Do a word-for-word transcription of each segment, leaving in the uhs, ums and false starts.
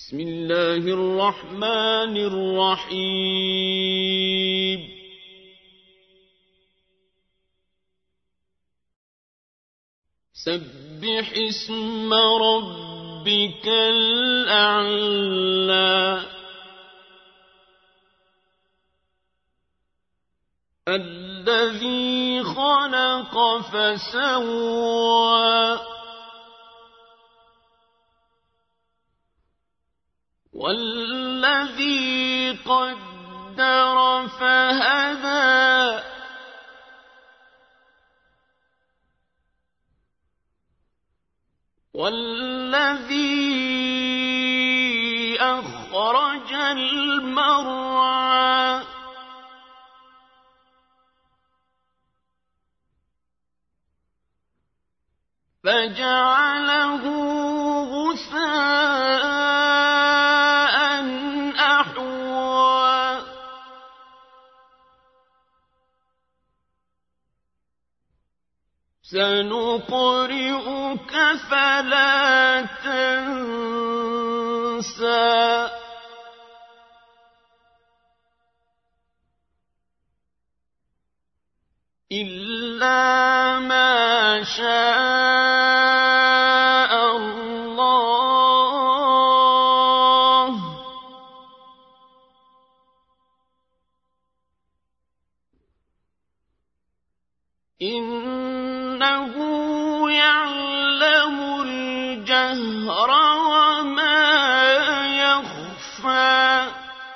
بسم الله الرحمن الرحيم سبح اسم ربك الأعلى الذي خلق فسوى والذي قدر فهدى والذي أخرج المرعى فجعله غثاء أحوى سنقرئك فلا تنسى إلا ما شاء الله إنه يعلم الجهر وما يخفى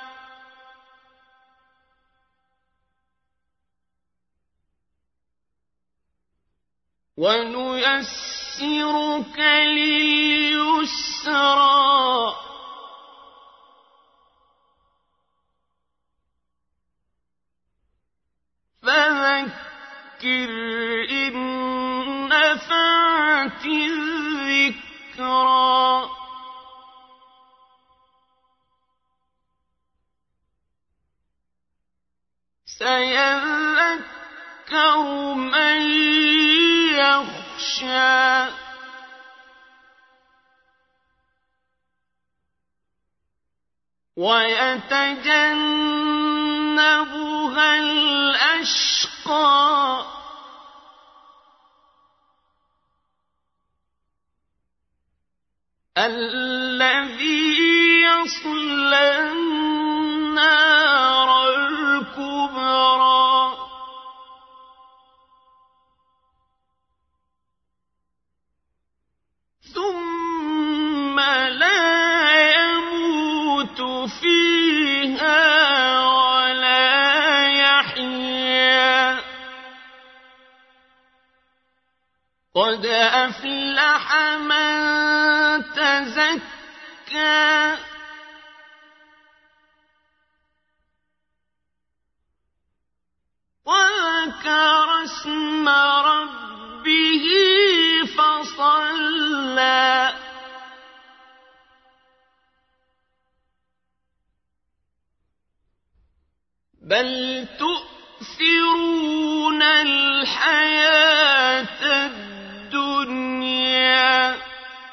ونيسرك لليسرى فذكر إن نفعت الذكرى سيذكر من يخشى ويتجنبها الأشقى الذي يصلى النار الكبرى ثم لا يموت فيها ولا يحيا قد أفلح من تزكى وذكر اسم ربه فصلى بل تؤثرون الحياة الدنيا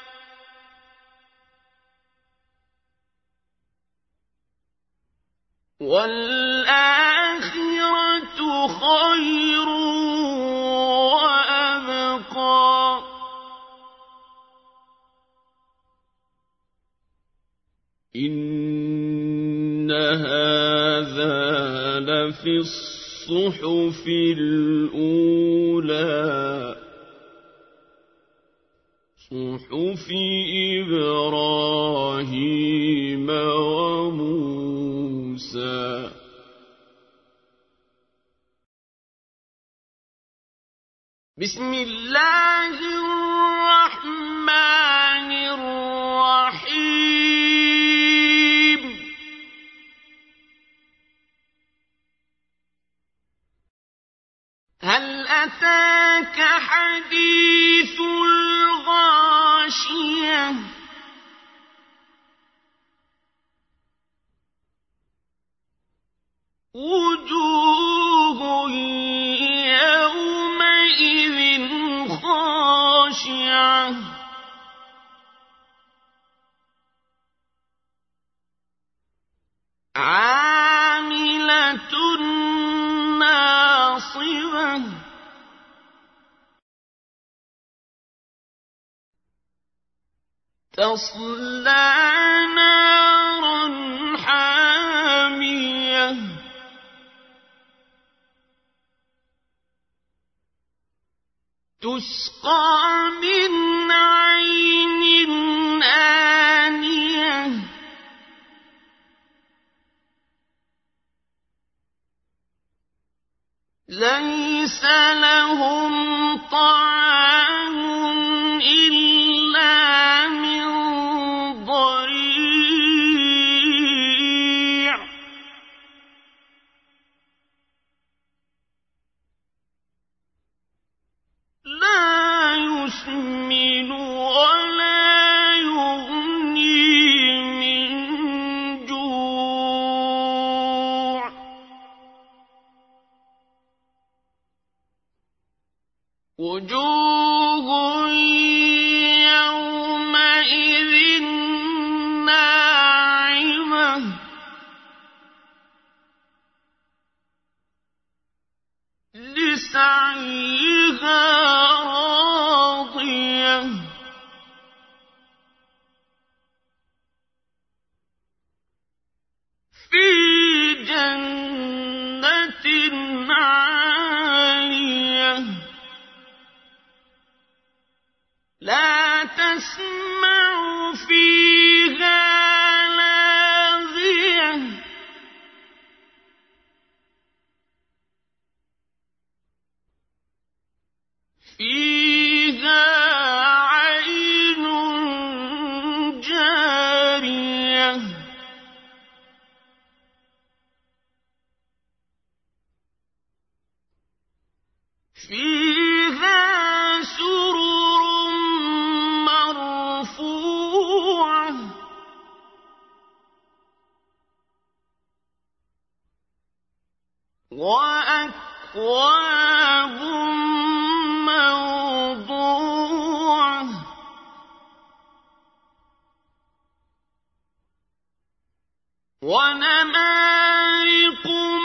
والآخرة خير وأبقى إن هذا لفي الصحف الأولى صحف إبراهيم وموسى بسم الله الرحمن الرحيم هل أتاك حديث الغاشية وجوه يومئذ خاشعة تَصْلَىٰ نَارًا حَامِيَةً تُسْقَىٰ مِنْ عَيْنٍ آنِيَةٍ لَيْسَ لَهُمْ طَعَامٌ إِلَّا مِن ضَرِيعٍ لَّا يُسْمِنُ وَلَا يُغْنِي مِن جُوعٍ وُجُوهٌ يَوْمَئِذٍ نَّاعِمَةٌ لِّسَعْيِهَا رَاضِيَةٌ فِي جَنَّةٍ عَالِيَةٍ لَّا تَسْمَعُ فِيهَا لَاغِيَةً فِيهَا عَيْنٌ جَارِيَةٌ فِيهَا سُرُرٌ مَّرْفُوعَةٌ وَأَكْوَابٌ مَّوْضُوعَةٌ وَنَمَارِقُ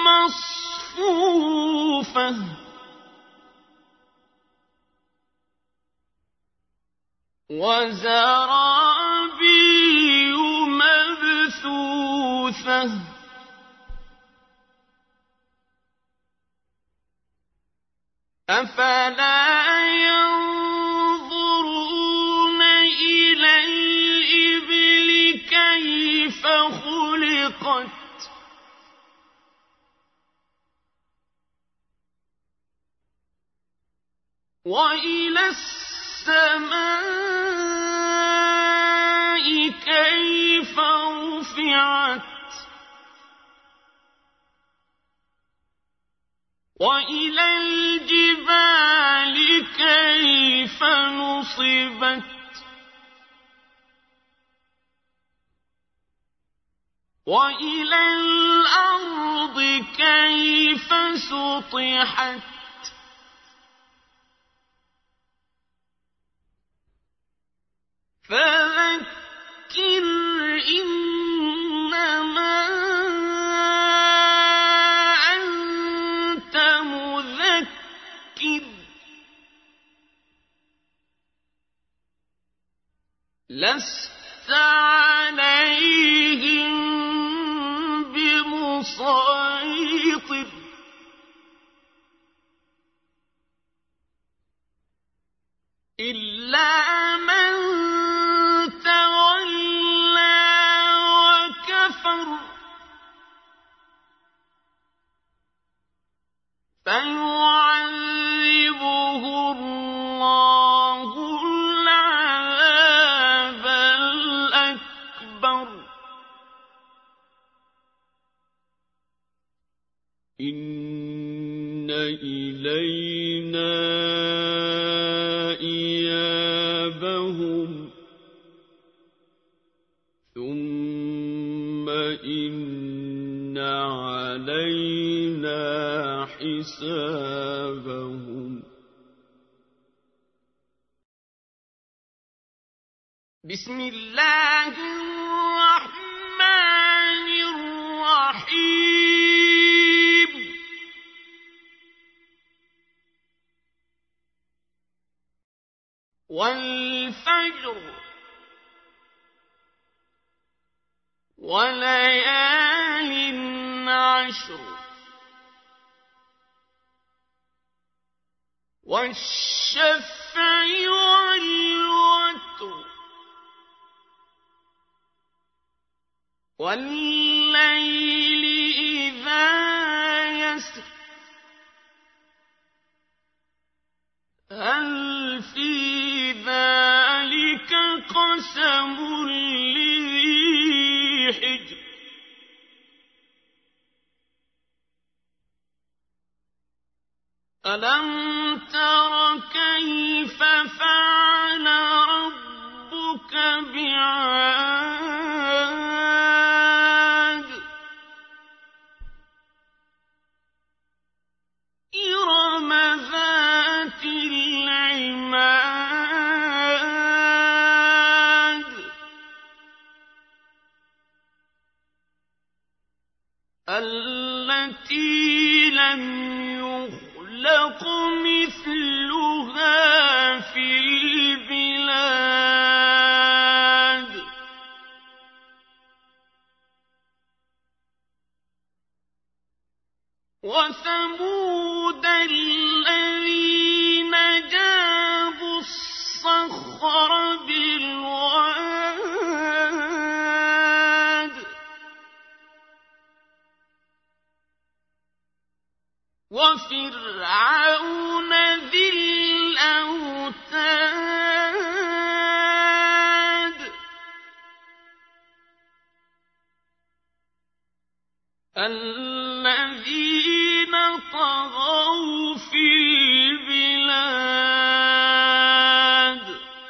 مَصْفُوفَةٌ وَزَرَابِيُّ مَبْثُوثَةٌ أَفَلَا يَنظُرُونَ إِلَى الْإِبِلِ كَيْفَ خُلِقَتْ وَإِلَى السَّمَاءِ كَيْفَ رُفِعَتْ وَإِلَى الْجِبَالِ كَيْفَ نُصِبَتْ وَإِلَى الْأَرْضِ كَيْفَ سُطِحَتْ فَذَكِّرْ إِنَّمَا أَنتَ مُذَكِّرٌ لَّسْتَ عَلَيْهِم بِمُصَيْطِرٍ إِلَّا مَن تَوَلَّىٰ وَكَفَرَ فَيُعَذِّبُهُ اللَّهُ الْعَذَابَ الْأَكْبَرَ إِنَّ إِلَيْنَا إِيَابَهُمْ ثُمَّ إِنَّ عَلَيْنَا حِسَابَهُمْ بسم الله الرحمن الرحيم والفجر وَلَيَالٍ عَشْرٍ وَالشَّفْعِ وَالْوَتْرِ وَاللَّيْلِ إِذَا يَسْرِ هَلْ فِي ذَلِكَ قَسَمٌ لِّذِي حِجْرٍ أَلَمْ تَرَ كَيْفَ فَعَلَ رَبُّكَ بِعَادٍ إِرَمَ ذَاتِ الْعِمَادِ الَّتِي لَمْ يُخْلَقْ مِثْلُهَا فِي الْبِلَادِ وَثَمُودَ الَّذِينَ جَابُوا الصَّخْرَ بِالْوَادِ وَفِرْعَوْنَ ذِي الْأَوْتَادِ الَّذِينَ طَغَوْا فِي الْبِلَادِ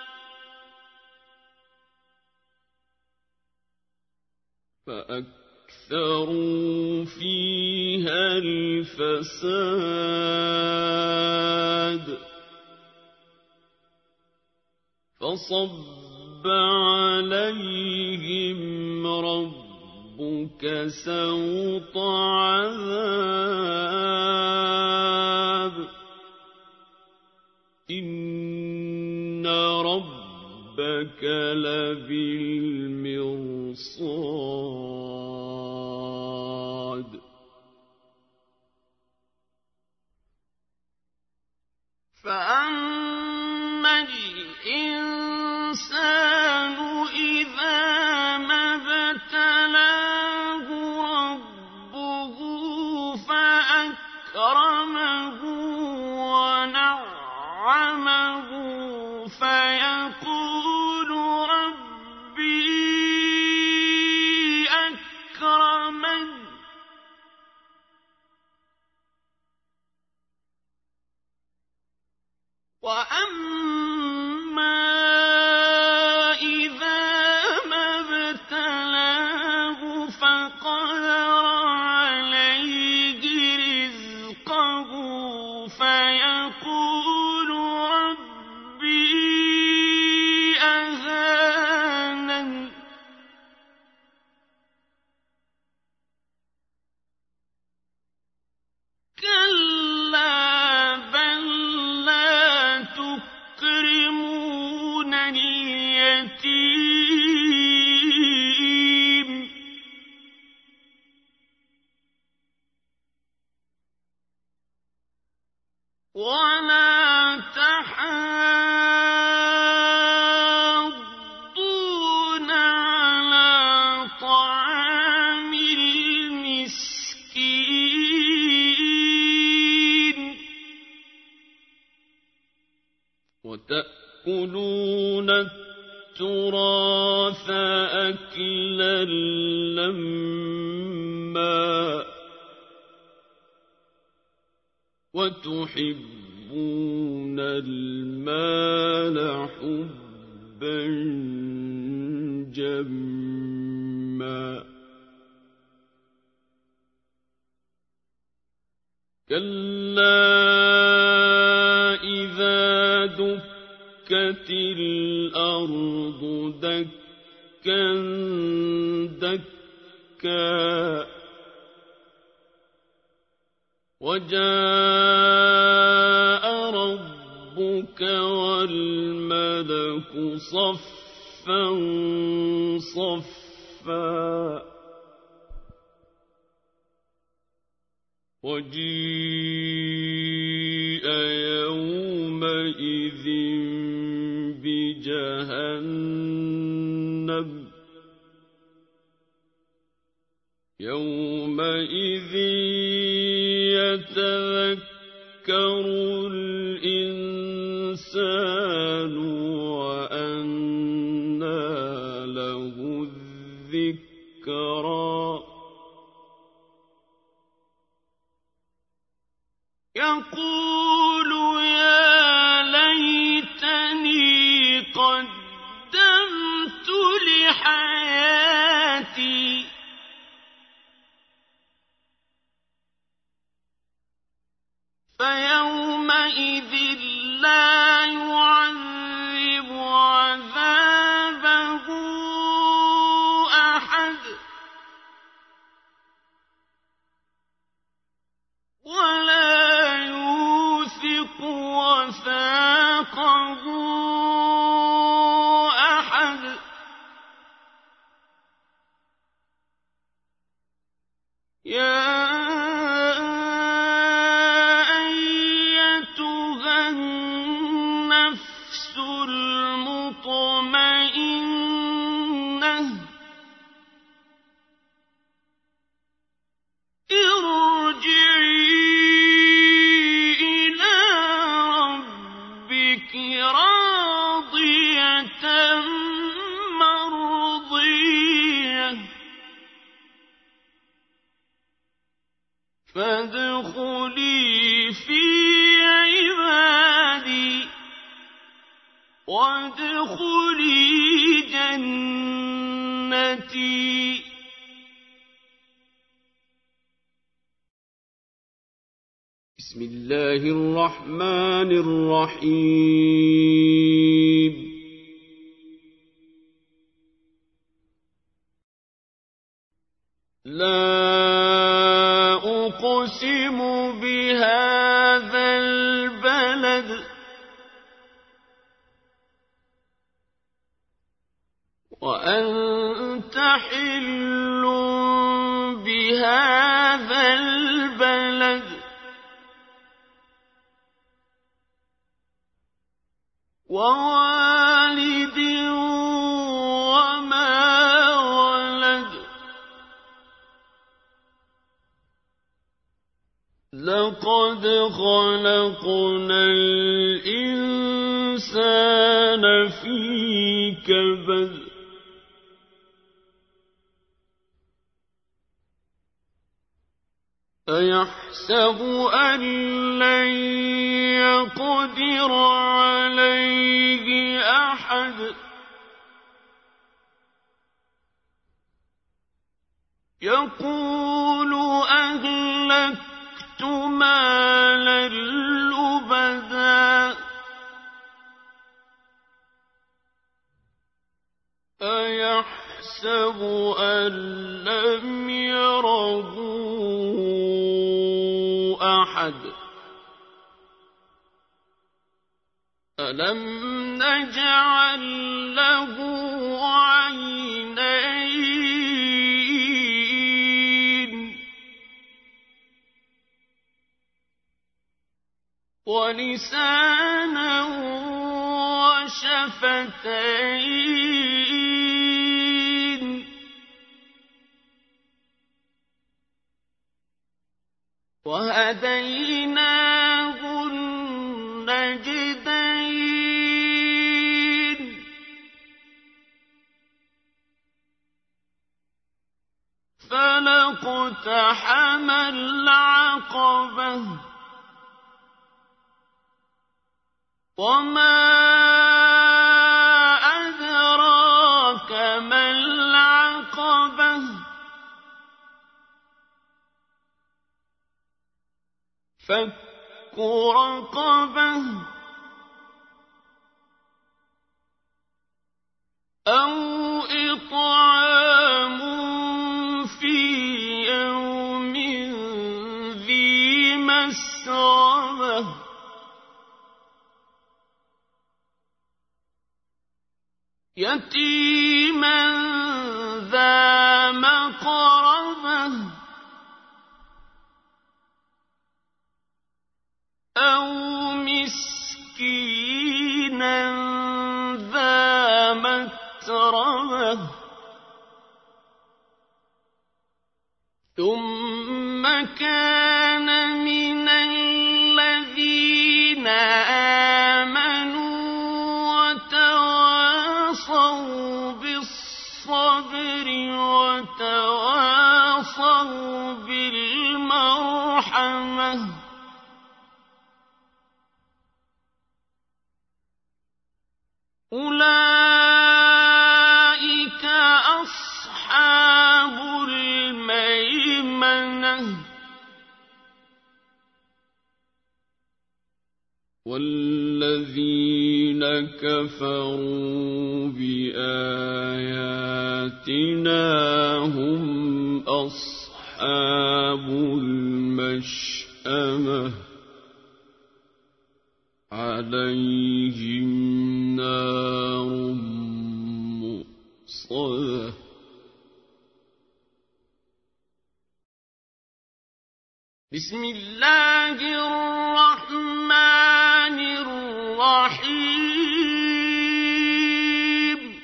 فَأَكْثَرُوا فِيهَا الْفَسَادَ فَصَبَّ عَلَيْهِمْ رَبُّكَ سَوْطَ عَذَابٍ إِنَّ رَبَّكَ لَبِالْمِرْصَادِ فَأَمَّا الْإِنسَانُ إِذَا مَا ابْتَلَاهُ رَبُّهُ فَأَكْرَمَهُ وَنَعَّمَهُ فَيَقُولُ رَبِّي أَكْرَمَنِ وَأَمَّا إِذَا مَا ابْتَلَاهُ فَقَدَرَ عَلَيْهِ رِزْقَهُ فَيَقُولُ رَبِّي أَهَانَنِ كَلَّا بَل لَّا تُكْرِمُونَ الْيَتِيمَ وَلَا تَحَاضُّونَ عَلَىٰ طَعَامِ الْمِسْكِينِ وَتَأْكُلُونَ التُّرَاثَ أَكْلًا لَّمًّا وَتُحِبُّونَ الْمَالَ حُبًّا جَمًّا كَلَّا إِذَا دُكَّتِ الْأَرْضُ دَكًّا دَكًّا وَجَاءَ رَبُّكَ وَالْمَلَكُ صَفًّا صَفًّا صفا وجيء يومئذ بجهنم يومئذ يتذكر الإنسان وأنى له الذكرى يقول يا ليتني قدمت لحياتي فيومئذ لا يعذب عذابه أحد ولا يوثق وثاقه أحد يا أيتها النفس المطمئنة ارجعي إلى ربك راضية مرضية فادخلي في عبادي وادخلي جنتي بسم الله الرحمن الرحيم لا أقسم بهذا البلد وأنت حل بهذا البلد ووالد وما ولد لقد خلقنا الإنسان في كبد أيحسب أن لن يقدر عليه أحد يقول أهلكت مالا لبدا أيحسب أن لم يره أحد ألم نجعل له عينين ولسانا وشفتين وهديناه النجدين فلاقتحم العقبة وما أدراك ما العقبة فك رقبة أو إطعام في يوم ذي مسغبة يتيما ذا مقربة أو مسكينا ذا متربة ثم كان من الذين آمنوا وتواصوا بالصبر وتواصوا بالمرحمة أولئك أصحاب الميمنة والذين كفروا بآياتنا هم أصحاب المشأمة عليهم نار مؤصدة بسم الله الرحمن الرحيم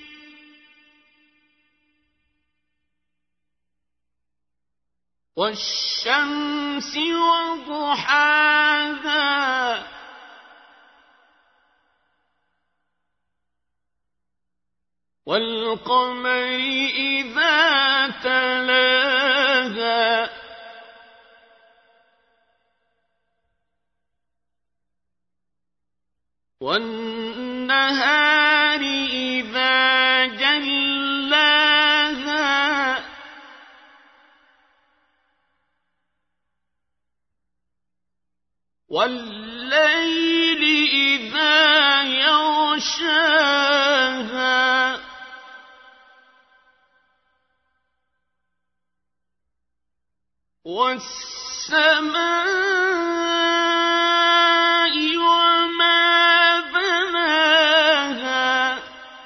والشمس وضحاها والقمر إذا تلاها والنهار إذا جلاها والليل إذا يغشاها والسماء وما بناها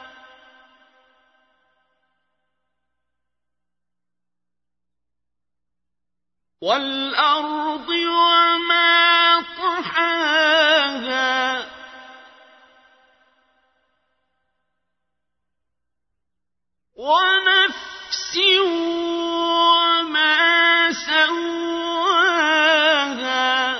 والأرض وما طحاها ونفس وما سواها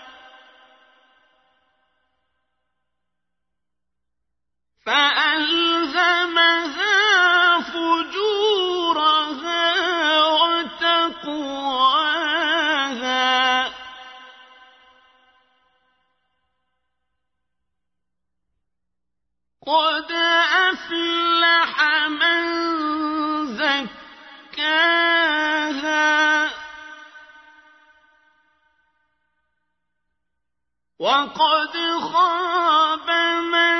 فألهمها فجورها وتقواها قد أفلح من زكاها وقد خاب من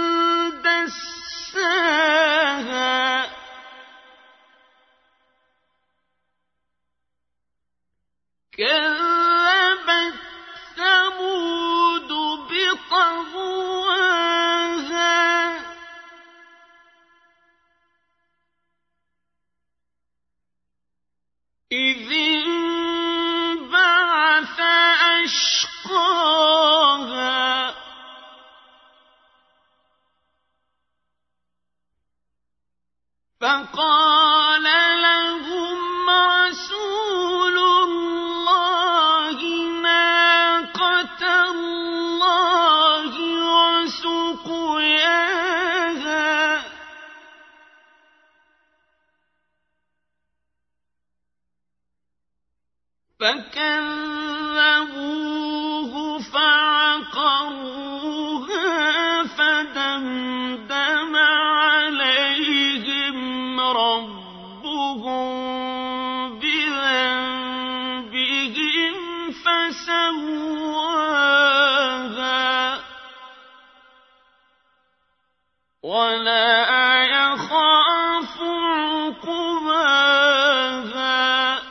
دساها كذبت ثمود بطغواها إذ انبعث أشقاها فقال لهم رسول الله ناقة الله وسقياها فكذبوه فعقروها فدمدم عليهم ربهم بذنبهم فسواها ولا يخاف عقباها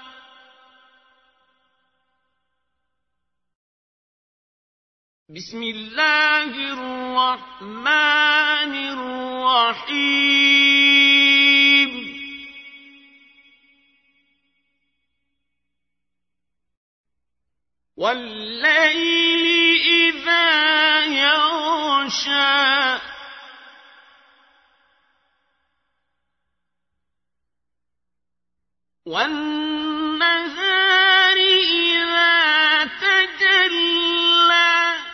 بسم الله الرحمن الرحيم وَاللَّيْلِ إِذَا يَغْشَىٰ وَالنَّهَارِ إِذَا تَجَلَّىٰ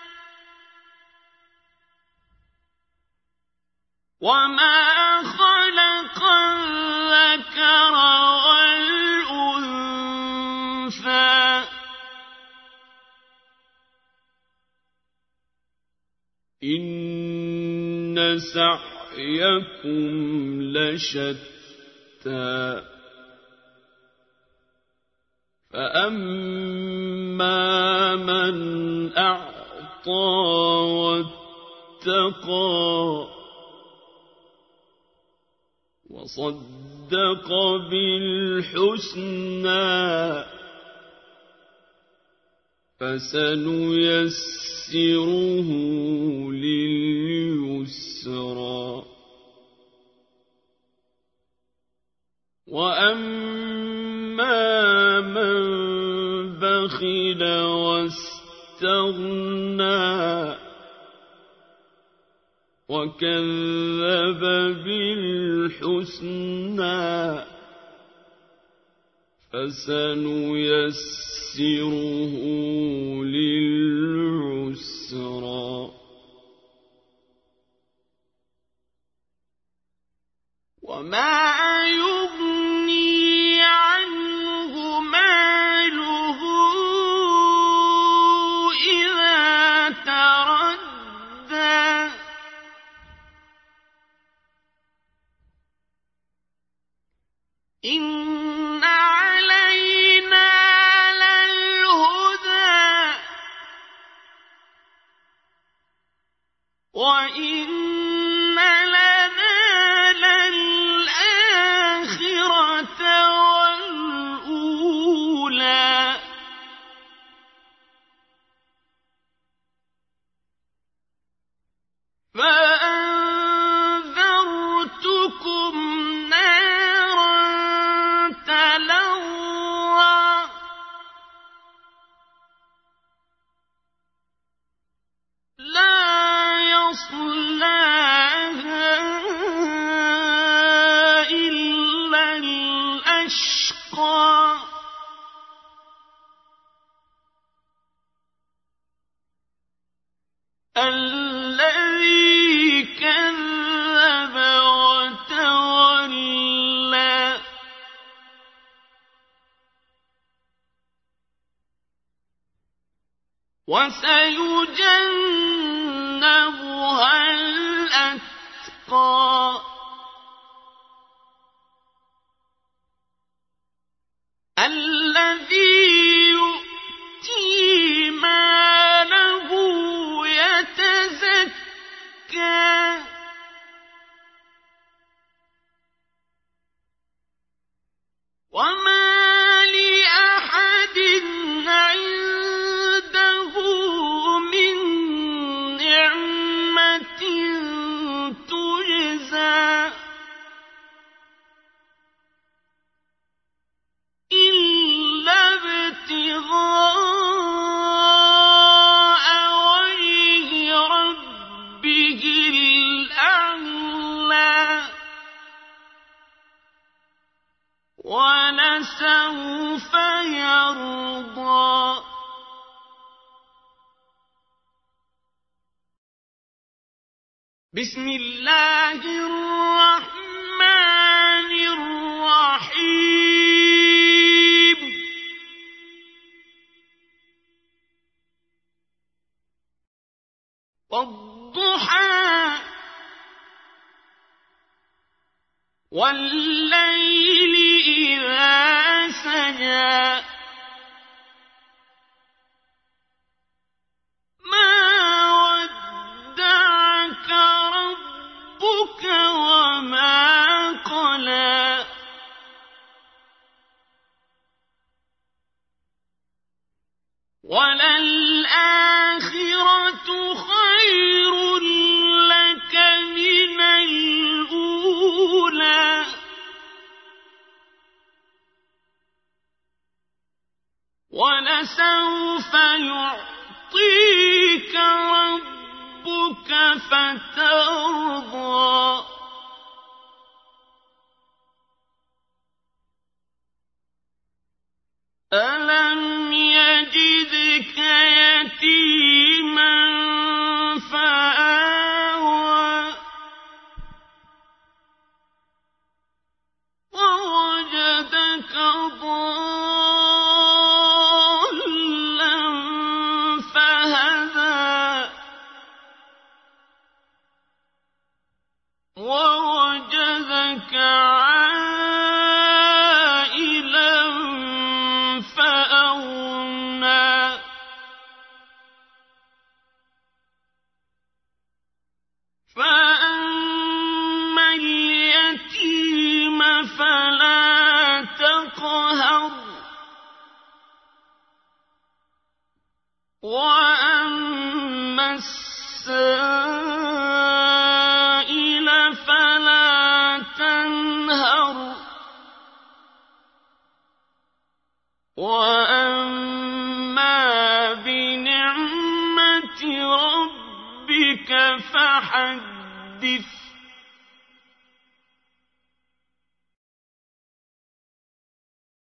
وَمَا خَلَقَ الذَّكَرَ وَالْأُنثَىٰ إِنَّ سَعْيَكُمْ لَشَتَّىٰ فَأَمَّا مَنْ أَعْطَىٰ وَاتَّقَىٰ وَصَدَّقَ بِالْحُسْنَىٰ فَسَنُيَسِّرُهُ لِلْيُسْرَىٰ وَأَمَّا مَن بَخِلَ وَاسْتَغْنَىٰ وَكَذَّبَ بِالْحُسْنَىٰ فَسَنُيَسِّرُهُ لِلْعُسْرَىٰ وَمَا يُغْنِي عَنْهُ مَالُهُ إِذَا تَرَدَّىٰ إِنَّ عَلَيْنَا لَلْهُدَىٰ وَإِنَّ لَنَا لَلْآخِرَةَ وَالْأُولَىٰ فَأَنذَرْتُكُمْ نَارًا تَلَظَّىٰ لَا يَصْلَاهَا إِلَّا الْأَشْقَى الَّذِي كَذَّبَ وَتَوَلَّىٰ وَسَيُجَنَّبُهَا الْأَتْقَى الَّذِي يُؤْتِي مَالَهُ يَتَزَكَّىٰ وَمَا لِأَحَدٍ عِندَهُ مِن نِّعْمَةٍ تُجْزَىٰ إِلَّا ابْتِغَاءَ وَجْهِ رَبِّهِ الْأَعْلَىٰ وَلَسَوْفَ يَرْضَىٰ بسم الله الرحمن الرحيم والضحى وَاللَّيْلِ إِذَا سَجَىٰ مَا وَدَّعَكَ رَبُّكَ وَمَا قَلَىٰ وَلَلْآخِرَةُ خَيْرٌ لَّكَ مِنَ الْأُولَىٰ. وَلَسَوْفَ يُعْطِيكَ رَبُّكَ فَتَرْضَىٰ أَلَمْ يَجِدْكَ يَتِيمًا فَآوَىٰ وَوَجَدَكَ ضَالًّا فَهَدَىٰ وَوَجَدَكَ عَائِلًا فَأَغْنَىٰ فَأَمَّا الْيَتِيمَ فَلَا تَقْهَرْ وَأَمَّا السَّائِلَ فَلَا تَنْهَرْ وَأَمَّا بِنِعْمَةِ رَبِّكَ فَحَدِّثْ